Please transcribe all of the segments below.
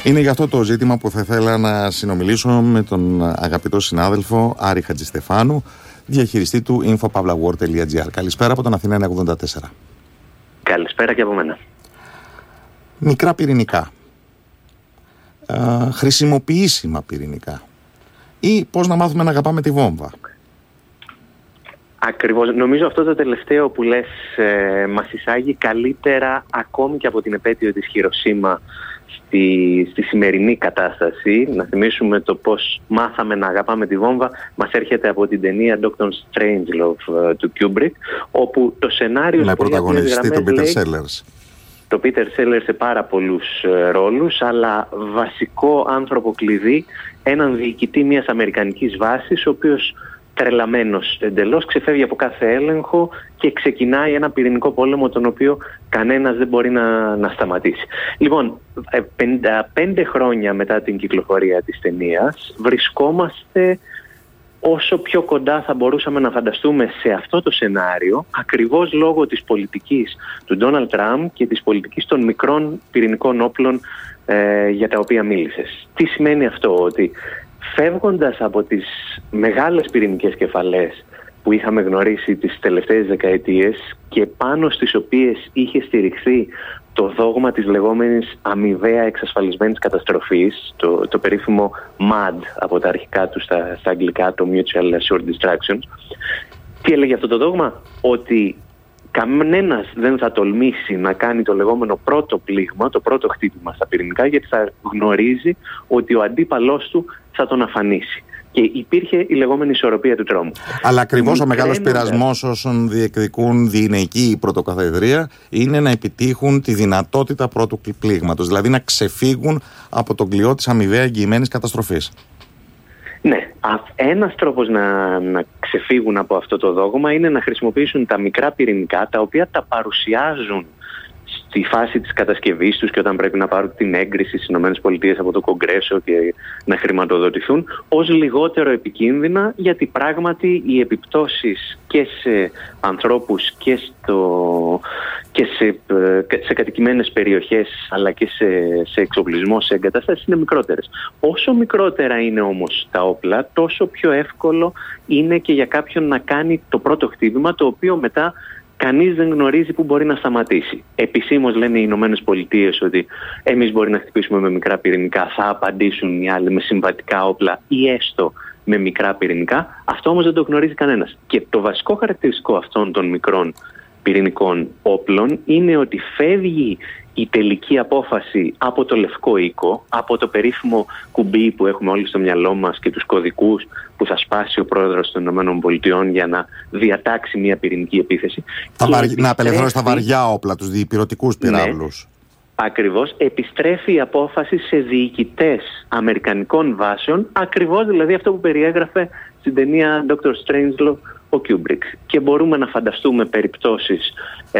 Είναι για αυτό το ζήτημα που θα ήθελα να συνομιλήσω με τον αγαπητό συνάδελφο Άρη Χατζηστεφάνου, διαχειριστή του infopavlawar.gr. Καλησπέρα από τον Αθηνά 94. Καλησπέρα και από μένα. Μικρά πυρηνικά, χρησιμοποιήσιμα πυρηνικά, ή πώς να μάθουμε να αγαπάμε τη βόμβα. Ακριβώς. Νομίζω αυτό το τελευταίο που λες μας εισάγει καλύτερα ακόμη και από την επέτειο της Χιροσίμα στη σημερινή κατάσταση. Να θυμίσουμε το πώς μάθαμε να αγαπάμε τη βόμβα. Μας έρχεται από την ταινία Dr. Strangelove του Kubrick, όπου το σενάριο... Με πρωταγωνιστή τον Peter Sellers. Το Peter Sellers σε πάρα πολλούς ρόλους, αλλά βασικό άνθρωπο κλειδί, έναν διοικητή μιας αμερικανικής βάσης, ο οποίος τρελαμένος εντελώς ξεφεύγει από κάθε έλεγχο και ξεκινάει ένα πυρηνικό πόλεμο τον οποίο κανένας δεν μπορεί να σταματήσει. Λοιπόν, 55 χρόνια μετά την κυκλοφορία της ταινίας βρισκόμαστε όσο πιο κοντά θα μπορούσαμε να φανταστούμε σε αυτό το σενάριο, ακριβώς λόγω της πολιτικής του Ντόναλντ Τραμπ και της πολιτικής των μικρών πυρηνικών όπλων για τα οποία μίλησες. Τι σημαίνει αυτό? Ότι φεύγοντας από τις μεγάλες πυρηνικές κεφαλές που είχαμε γνωρίσει τις τελευταίες δεκαετίες και πάνω στις οποίες είχε στηριχθεί το δόγμα της λεγόμενης αμοιβαία εξασφαλισμένης καταστροφής, το περίφημο MAD από τα αρχικά του στα αγγλικά, το Mutual Assured Destruction. Τι έλεγε αυτό το δόγμα? Ότι κανένας δεν θα τολμήσει να κάνει το λεγόμενο πρώτο πλήγμα, το πρώτο χτύπημα στα πυρηνικά, γιατί θα γνωρίζει ότι ο αντίπαλός του θα τον αφανίσει. Και υπήρχε η λεγόμενη ισορροπία του τρόμου. Αλλά ακριβώς ο μεγάλος πειρασμός όσων διεκδικούν διηνεϊκή πρωτοκαθεδρία είναι να επιτύχουν τη δυνατότητα πρώτου πλήγματος, δηλαδή να ξεφύγουν από τον κλειό της αμοιβαία εγγυημένης καταστροφής. Ναι, ένας τρόπος να ξεφύγουν από αυτό το δόγμα είναι να χρησιμοποιήσουν τα μικρά πυρηνικά, τα οποία τα παρουσιάζουν στη φάση της κατασκευής τους και όταν πρέπει να πάρουν την έγκριση στις ΗΠΑ από το Κογκρέσο και να χρηματοδοτηθούν, ως λιγότερο επικίνδυνα, γιατί πράγματι οι επιπτώσεις και σε ανθρώπους και σε κατοικημένες περιοχές, αλλά και σε εξοπλισμό, σε εγκαταστάσεις, είναι μικρότερες. Όσο μικρότερα είναι όμως τα όπλα, τόσο πιο εύκολο είναι και για κάποιον να κάνει το πρώτο χτύπημα, το οποίο μετά κανείς δεν γνωρίζει που μπορεί να σταματήσει. Επισήμως λένε οι Ηνωμένες Πολιτείες ότι εμείς μπορεί να χτυπήσουμε με μικρά πυρηνικά, θα απαντήσουν οι άλλοι με συμβατικά όπλα ή έστω με μικρά πυρηνικά. Αυτό όμως δεν το γνωρίζει κανένας. Και το βασικό χαρακτηριστικό αυτών των μικρών πυρηνικών όπλων είναι ότι φεύγει η τελική απόφαση από το Λευκό Οίκο, από το περίφημο κουμπί που έχουμε όλοι στο μυαλό μας και τους κωδικούς που θα σπάσει ο πρόεδρος των ΗΠΑ για να διατάξει μια πυρηνική επίθεση. Να απελευθερώσει τα βαριά όπλα, τους διπυρωτικούς πυράβλους. Ναι, ακριβώς. Επιστρέφει η απόφαση σε διοικητές αμερικανικών βάσεων, ακριβώς δηλαδή αυτό που περιέγραφε στην ταινία Dr. Strangelove ο Kubrick. Και μπορούμε να φανταστούμε περιπτώσεις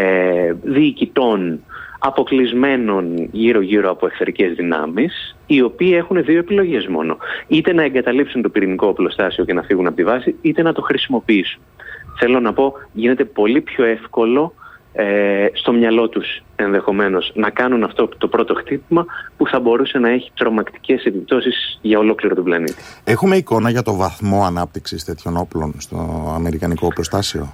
διοικητών αποκλεισμένων γύρω-γύρω από εχθρικές δυνάμεις, οι οποίοι έχουν δύο επιλογές μόνο. Είτε να εγκαταλείψουν το πυρηνικό οπλοστάσιο και να φύγουν από τη βάση, είτε να το χρησιμοποιήσουν. Θέλω να πω, γίνεται πολύ πιο εύκολο στο μυαλό τους ενδεχομένως να κάνουν αυτό το πρώτο χτύπημα που θα μπορούσε να έχει τρομακτικές επιπτώσεις για ολόκληρο τον πλανήτη. Έχουμε εικόνα για το βαθμό ανάπτυξης τέτοιων όπλων στο αμερικανικό οπλοστάσιο?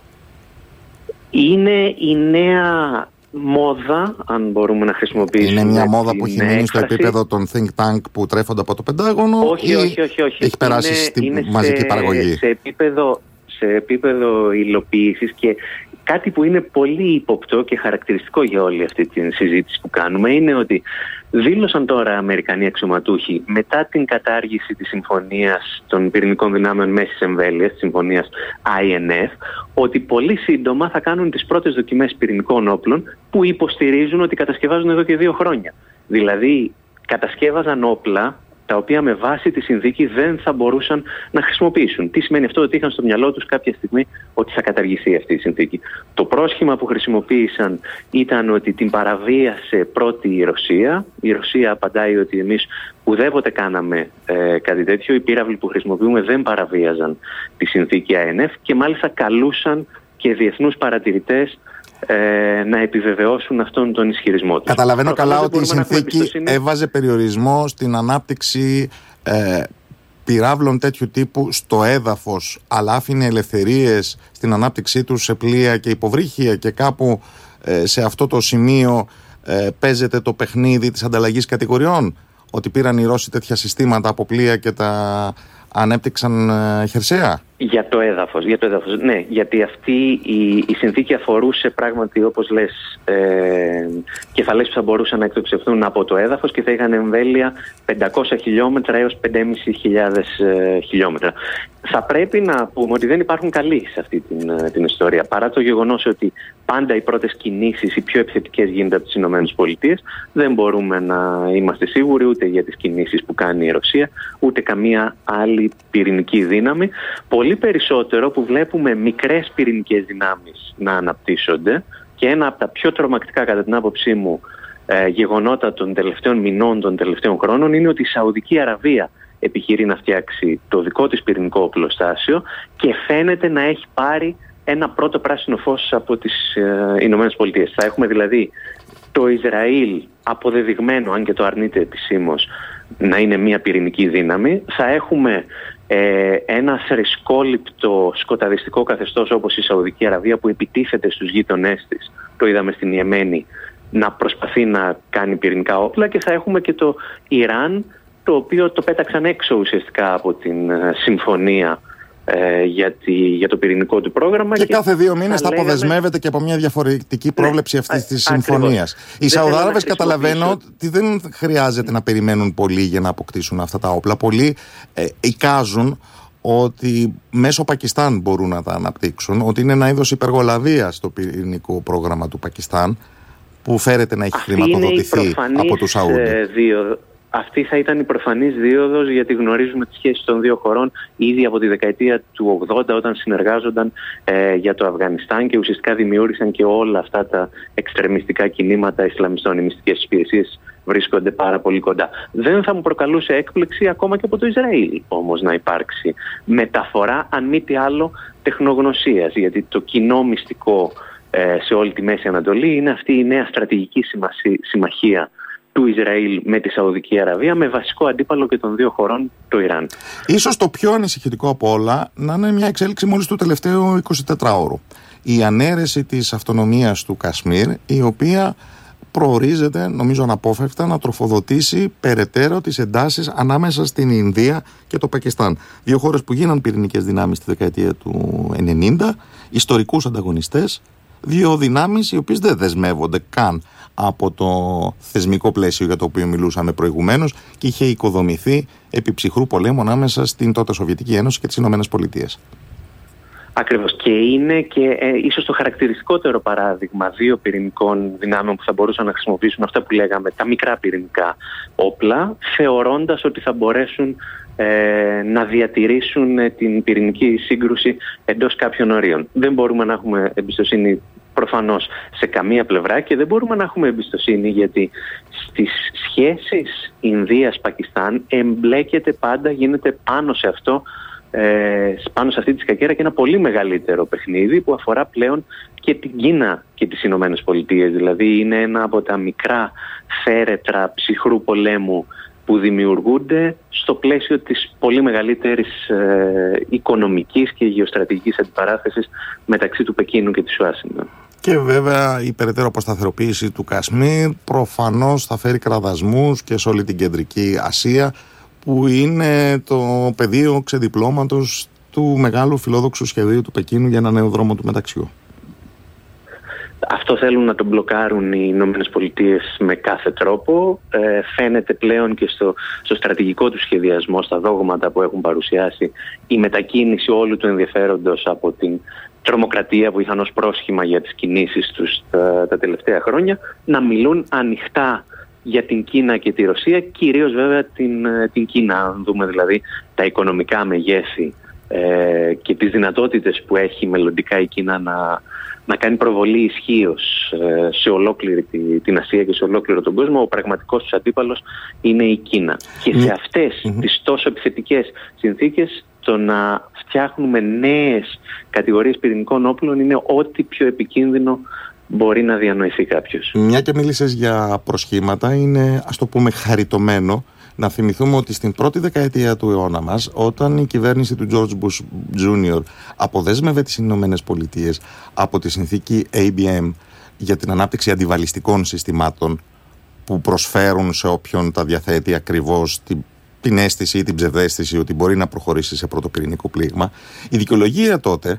Είναι η νέα μόδα, αν μπορούμε να χρησιμοποιήσουμε. Είναι μια μόδα που έχει μείνει στο επίπεδο των think tank που τρέφονται από το Πεντάγωνο? Όχι. Έχει περάσει στη μαζική παραγωγή? Σε επίπεδο υλοποίησης, και κάτι που είναι πολύ ύποπτο και χαρακτηριστικό για όλη αυτή τη συζήτηση που κάνουμε είναι ότι δήλωσαν τώρα Αμερικανοί αξιωματούχοι μετά την κατάργηση της συμφωνίας των πυρηνικών δυνάμεων μέσης εμβέλειας, της συμφωνίας INF, ότι πολύ σύντομα θα κάνουν τις πρώτες δοκιμές πυρηνικών όπλων που υποστηρίζουν ότι κατασκευάζουν εδώ και 2 χρόνια. Δηλαδή κατασκεύαζαν όπλα τα οποία με βάση τη συνθήκη δεν θα μπορούσαν να χρησιμοποιήσουν. Τι σημαίνει αυτό? Ότι είχαν στο μυαλό τους κάποια στιγμή ότι θα καταργηθεί αυτή η συνθήκη. Το πρόσχημα που χρησιμοποίησαν ήταν ότι την παραβίασε πρώτη η Ρωσία. Η Ρωσία απαντάει ότι εμείς ουδέποτε κάναμε κάτι τέτοιο. Οι πύραυλοι που χρησιμοποιούμε δεν παραβίαζαν τη συνθήκη INF και μάλιστα καλούσαν και διεθνούς παρατηρητές να επιβεβαιώσουν αυτόν τον ισχυρισμό τους. Καταλαβαίνω καλά ότι η συνθήκη έβαζε περιορισμό στην ανάπτυξη πυράβλων τέτοιου τύπου στο έδαφος, αλλά άφηνε ελευθερίες στην ανάπτυξή τους σε πλοία και υποβρύχια, και κάπου σε αυτό το σημείο παίζεται το παιχνίδι της ανταλλαγής κατηγοριών, ότι πήραν οι Ρώσοι τέτοια συστήματα από πλοία και τα ανέπτυξαν χερσαία. Για το έδαφος, ναι, γιατί αυτή η συνθήκη αφορούσε πράγματι, όπως λες, κεφαλές που θα μπορούσαν να εκτοξευθούν από το έδαφος και θα είχαν εμβέλεια 500 χιλιόμετρα έως 5.500 χιλιόμετρα. Θα πρέπει να πούμε ότι δεν υπάρχουν καλοί σε αυτή την ιστορία, παρά το γεγονός ότι πάντα οι πρώτες κινήσεις, οι πιο επιθετικές, γίνονται από τις ΗΠΑ. Δεν μπορούμε να είμαστε σίγουροι ούτε για τις κινήσεις που κάνει η Ρωσία, ούτε καμία άλλη πυρηνική δύναμη. Πολύ περισσότερο που βλέπουμε μικρές πυρηνικές δυνάμεις να αναπτύσσονται, και ένα από τα πιο τρομακτικά κατά την άποψή μου γεγονότα των τελευταίων μηνών, των τελευταίων χρόνων, είναι ότι η Σαουδική Αραβία επιχειρεί να φτιάξει το δικό της πυρηνικό οπλοστάσιο και φαίνεται να έχει πάρει ένα πρώτο πράσινο φως από τις Ηνωμένες Πολιτείες. Θα έχουμε δηλαδή το Ισραήλ αποδεδειγμένο, αν και το αρνείται επισήμως, να είναι μια πυρηνική δύναμη. Θα έχουμε ένα θρησκόληπτο σκοταδιστικό καθεστώς όπως η Σαουδική Αραβία, που επιτίθεται στους γείτονές της, το είδαμε στην Ιεμένη, να προσπαθεί να κάνει πυρηνικά όπλα, και θα έχουμε και το Ιράν, το οποίο το πέταξαν έξω ουσιαστικά από την συμφωνία για το πυρηνικό του πρόγραμμα. Και κάθε 2 μήνες θα αποδεσμεύεται και από μια διαφορετική πρόβλεψη αυτής της συμφωνίας. Οι Σαουδάραβες, καταλαβαίνω ότι δεν χρειάζεται να περιμένουν πολύ για να αποκτήσουν αυτά τα όπλα. Πολλοί εικάζουν ότι μέσω Πακιστάν μπορούν να τα αναπτύξουν, ότι είναι ένα είδος υπεργολαβίας στο πυρηνικό πρόγραμμα του Πακιστάν, που φέρεται να έχει χρηματοδοτηθεί από τους Σαούντι. Αυτή θα ήταν η προφανής δίωδος, γιατί γνωρίζουμε τις σχέσεις των δύο χωρών ήδη από τη δεκαετία του 80, όταν συνεργάζονταν για το Αφγανιστάν και ουσιαστικά δημιούργησαν και όλα αυτά τα εξτρεμιστικά κινήματα Ισλαμιστών. Οι μυστικές υπηρεσίες βρίσκονται πάρα πολύ κοντά. Δεν θα μου προκαλούσε έκπληξη ακόμα και από το Ισραήλ όμως να υπάρξει μεταφορά, αν μη τι άλλο, τεχνογνωσίας, γιατί το κοινό μυστικό σε όλη τη Μέση Ανατολή είναι αυτή η νέα στρατηγική συμμαχία του Ισραήλ με τη Σαουδική Αραβία, με βασικό αντίπαλο και των δύο χωρών το Ιράν. Ίσως το πιο ανησυχητικό από όλα να είναι μια εξέλιξη μόλις του τελευταίου 24ωρου. Η ανέρεση της αυτονομίας του Κασμίρ, η οποία προορίζεται, νομίζω αναπόφευκτα, να τροφοδοτήσει περαιτέρω τις εντάσεις ανάμεσα στην Ινδία και το Πακιστάν. Δύο χώρες που γίναν πυρηνικές δυνάμεις στη δεκαετία του 90, ιστορικούς ανταγωνιστές, δύο δυνάμεις οι οποίες δεν δεσμεύονται καν από το θεσμικό πλαίσιο για το οποίο μιλούσαμε προηγουμένως, και είχε οικοδομηθεί επί ψυχρού πολέμου ανάμεσα στην τότε Σοβιετική Ένωση και τις Ηνωμένες Πολιτείες. Ακριβώς. Και είναι και ίσως το χαρακτηριστικότερο παράδειγμα δύο πυρηνικών δυνάμεων που θα μπορούσαν να χρησιμοποιήσουν αυτά που λέγαμε, τα μικρά πυρηνικά όπλα, θεωρώντας ότι θα μπορέσουν να διατηρήσουν την πυρηνική σύγκρουση εντός κάποιων ορίων. Δεν μπορούμε να έχουμε εμπιστοσύνη προφανώς σε καμία πλευρά, και δεν μπορούμε να έχουμε εμπιστοσύνη γιατί στις σχέσεις Ινδίας-Πακιστάν εμπλέκεται πάντα, γίνεται πάνω σε αυτό, πάνω σε αυτή τη σκακέρα, και ένα πολύ μεγαλύτερο παιχνίδι που αφορά πλέον και την Κίνα και τις Ηνωμένες Πολιτείες. Δηλαδή είναι ένα από τα μικρά θέρετρα ψυχρού πολέμου που δημιουργούνται στο πλαίσιο της πολύ μεγαλύτερης οικονομικής και γεωστρατηγικής αντιπαράθεσης μεταξύ του Πεκίνου και της Ουάσιγκτον. Και βέβαια η περαιτέρω αποσταθεροποίηση του Κασμίρ προφανώς θα φέρει κραδασμούς και σε όλη την Κεντρική Ασία, που είναι το πεδίο ξεδιπλώματος του μεγάλου φιλόδοξου σχεδίου του Πεκίνου για ένα νέο δρόμο του μεταξιού. Αυτό θέλουν να τον μπλοκάρουν οι Ηνωμένες Πολιτείες με κάθε τρόπο. Φαίνεται πλέον και στο στρατηγικό του σχεδιασμό, στα δόγματα που έχουν παρουσιάσει, η μετακίνηση όλου του ενδιαφέροντος από την τρομοκρατία που είχαν ως πρόσχημα για τις κινήσεις τους τα τελευταία χρόνια, να μιλούν ανοιχτά για την Κίνα και τη Ρωσία, κυρίως βέβαια την Κίνα. Αν δούμε δηλαδή τα οικονομικά μεγέθη και τις δυνατότητες που έχει μελλοντικά η Κίνα να κάνει προβολή ισχύως σε ολόκληρη την Ασία και σε ολόκληρο τον κόσμο, ο πραγματικός τους αντίπαλος είναι η Κίνα. Και σε αυτές τις τόσο επιθετικές συνθήκες, το να φτιάχνουμε νέες κατηγορίες πυρηνικών όπλων είναι ό,τι πιο επικίνδυνο μπορεί να διανοηθεί κάποιος. Μια και μίλησες για προσχήματα, είναι, ας το πούμε, χαριτωμένο να θυμηθούμε ότι στην πρώτη δεκαετία του αιώνα μας, όταν η κυβέρνηση του George Bush Jr. αποδέσμευε τις Ηνωμένες Πολιτείες από τη συνθήκη ABM για την ανάπτυξη αντιβαλιστικών συστημάτων που προσφέρουν σε όποιον τα διαθέτει ακριβώς την αίσθηση ή την ψευδαίσθηση ότι μπορεί να προχωρήσει σε πρώτο πυρηνικό πλήγμα, η δικαιολογία τότε,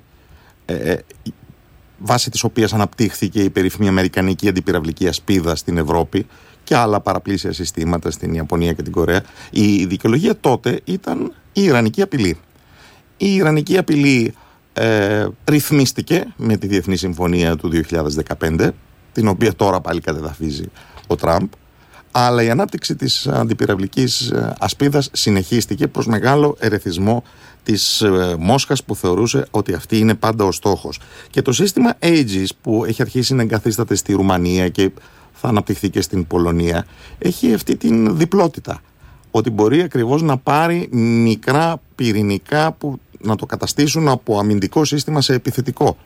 βάσει της οποίας αναπτύχθηκε η περίφημη αμερικανική αντιπυραυλική ασπίδα στην Ευρώπη και άλλα παραπλήσια συστήματα στην Ιαπωνία και την Κορέα, η δικαιολογία τότε ήταν η Ιρανική απειλή. Η Ιρανική απειλή ρυθμίστηκε με τη Διεθνή Συμφωνία του 2015, την οποία τώρα πάλι κατεδαφίζει ο Τραμπ, αλλά η ανάπτυξη της αντιπυραυλικής ασπίδας συνεχίστηκε προς μεγάλο ερεθισμό της Μόσχας, που θεωρούσε ότι αυτή είναι πάντα ο στόχος. Και το σύστημα Aegis, που έχει αρχίσει να εγκαθίσταται στη Ρουμανία και θα αναπτυχθεί και στην Πολωνία, έχει αυτή την διπλότητα, ότι μπορεί ακριβώς να πάρει μικρά πυρηνικά που να το καταστήσουν από αμυντικό σύστημα σε επιθετικό.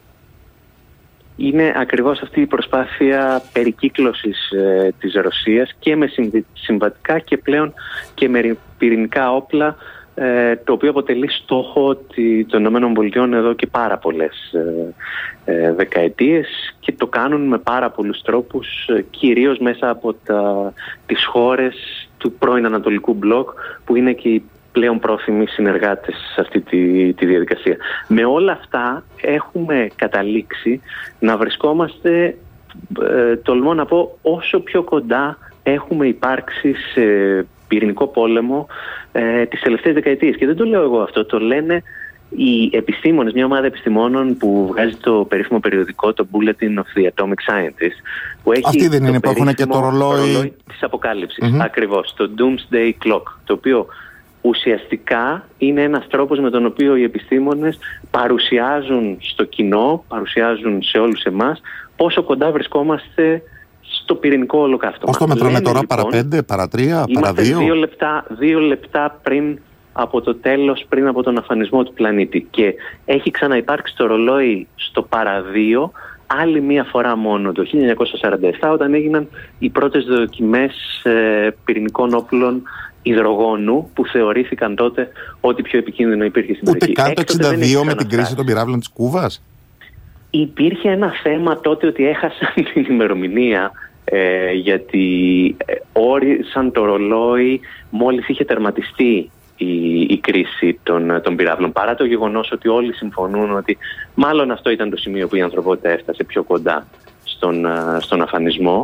Είναι ακριβώς αυτή η προσπάθεια περικύκλωσης της Ρωσίας και με συμβατικά και πλέον και με πυρηνικά όπλα, το οποίο αποτελεί στόχο των ΗΠΑ εδώ και πάρα πολλές δεκαετίες, και το κάνουν με πάρα πολλούς τρόπους, κυρίως μέσα από τις χώρες του πρώην Ανατολικού Μπλοκ, που είναι και οι πλέον πρόθυμοι συνεργάτες σε αυτή τη διαδικασία. Με όλα αυτά έχουμε καταλήξει να βρισκόμαστε, τολμώ να πω, όσο πιο κοντά έχουμε υπάρξει σε πυρηνικό πόλεμο τις τελευταίες δεκαετίες. Και δεν το λέω εγώ αυτό, το λένε οι επιστήμονες, μια ομάδα επιστημόνων που βγάζει το περίφημο περιοδικό, το Bulletin of the Atomic Scientist, που έχει αυτοί δεν είναι που έχουν και το ρολόι της αποκάλυψης. Ακριβώς, το Doomsday Clock, το οποίο ουσιαστικά είναι ένας τρόπος με τον οποίο οι επιστήμονες παρουσιάζουν στο κοινό, παρουσιάζουν σε όλους εμάς πόσο κοντά βρισκόμαστε στο πυρηνικό ολοκαύτωμα. Πώς το μετράμε τώρα, λοιπόν, παρά 5, παρά 3, παρά 2? Είμαστε 2 λεπτά πριν από το τέλος, πριν από τον αφανισμό του πλανήτη, και έχει ξαναυπάρξει το ρολόι στο παρά 2 άλλη μία φορά μόνο, το 1947, όταν έγιναν οι πρώτες δοκιμές πυρηνικών όπλων υδρογόνου, που θεωρήθηκαν τότε ότι πιο επικίνδυνο υπήρχε στην περιοχή. Ούτε καν το 62 με την κρίση των πυράβλων της Κούβας? Υπήρχε ένα θέμα τότε ότι έχασαν την ημερομηνία, γιατί όρισαν το ρολόι μόλις είχε τερματιστεί η κρίση των πυράβλων, παρά το γεγονός ότι όλοι συμφωνούν ότι μάλλον αυτό ήταν το σημείο που η ανθρωπότητα έφτασε πιο κοντά στον αφανισμό.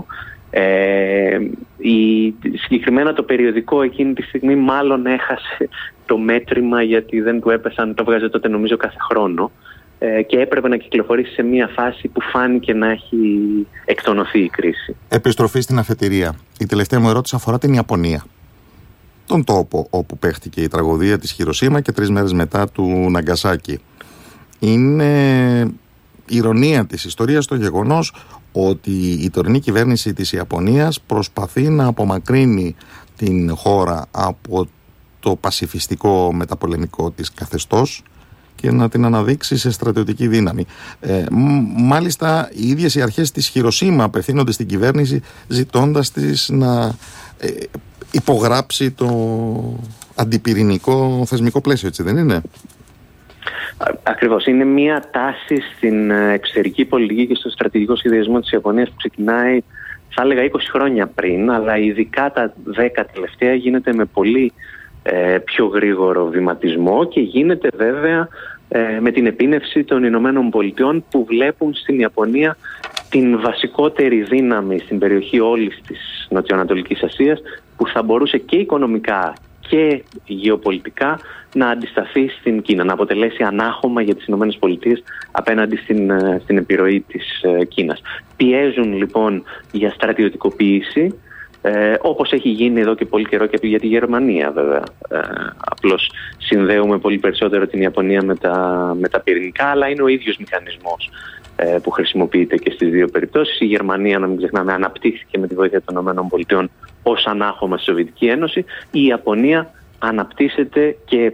Συγκεκριμένα το περιοδικό εκείνη τη στιγμή μάλλον έχασε το μέτρημα, γιατί δεν του έπεσαν, το βγάζε τότε νομίζω κάθε χρόνο, και έπρεπε να κυκλοφορήσει σε μια φάση που φάνηκε να έχει εκτονωθεί η κρίση. Επιστροφή στην αφετηρία. Η τελευταία μου ερώτηση αφορά την Ιαπωνία, τον τόπο όπου παίχτηκε η τραγωδία της Χιροσίμα και 3 μέρες μετά του Ναγκασάκι. Είναι ηρωνία της ιστορίας το γεγονός ότι η τωρινή κυβέρνηση της Ιαπωνίας προσπαθεί να απομακρύνει την χώρα από το πασιφιστικό μεταπολεμικό της καθεστώς και να την αναδείξει σε στρατιωτική δύναμη. Μάλιστα οι ίδιες οι αρχές της Χιροσίμα απευθύνονται στην κυβέρνηση ζητώντας της να υπογράψει το αντιπυρηνικό θεσμικό πλαίσιο, έτσι δεν είναι? Ακριβώς. Είναι μια τάση στην εξωτερική πολιτική και στο στρατηγικό σχεδιασμό της Ιαπωνίας που ξεκινάει, θα έλεγα, 20 χρόνια πριν, αλλά ειδικά τα 10 τελευταία γίνεται με πολύ πιο γρήγορο βηματισμό, και γίνεται βέβαια με την επίνευση των Ηνωμένων Πολιτειών, που βλέπουν στην Ιαπωνία την βασικότερη δύναμη στην περιοχή όλης της Νοτιοανατολικής Ασίας, που θα μπορούσε και οικονομικά και γεωπολιτικά να αντισταθεί στην Κίνα, να αποτελέσει ανάχωμα για τις Ηνωμένες Πολιτείες απέναντι στην επιρροή της Κίνας. Πιέζουν λοιπόν για στρατιωτικοποίηση, όπως έχει γίνει εδώ και πολύ καιρό και για τη Γερμανία βέβαια. Απλώς συνδέουμε πολύ περισσότερο την Ιαπωνία με τα πυρηνικά, αλλά είναι ο ίδιος μηχανισμός που χρησιμοποιείται και στις δύο περιπτώσεις. Η Γερμανία, να μην ξεχνάμε, αναπτύχθηκε με τη βοήθεια των ΗΠΑ ως ανάχωμα στη Σοβιετική Ένωση. Η Ιαπωνία αναπτύσσεται και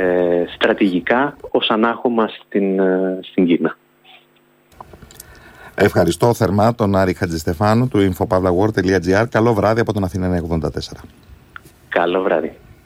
στρατηγικά ως ανάχωμα στην Κίνα. Ευχαριστώ θερμά τον Άρη Χατζηστεφάνου του infopavlagor.gr. Καλό βράδυ από τον Αθήνα 84. Καλό βράδυ.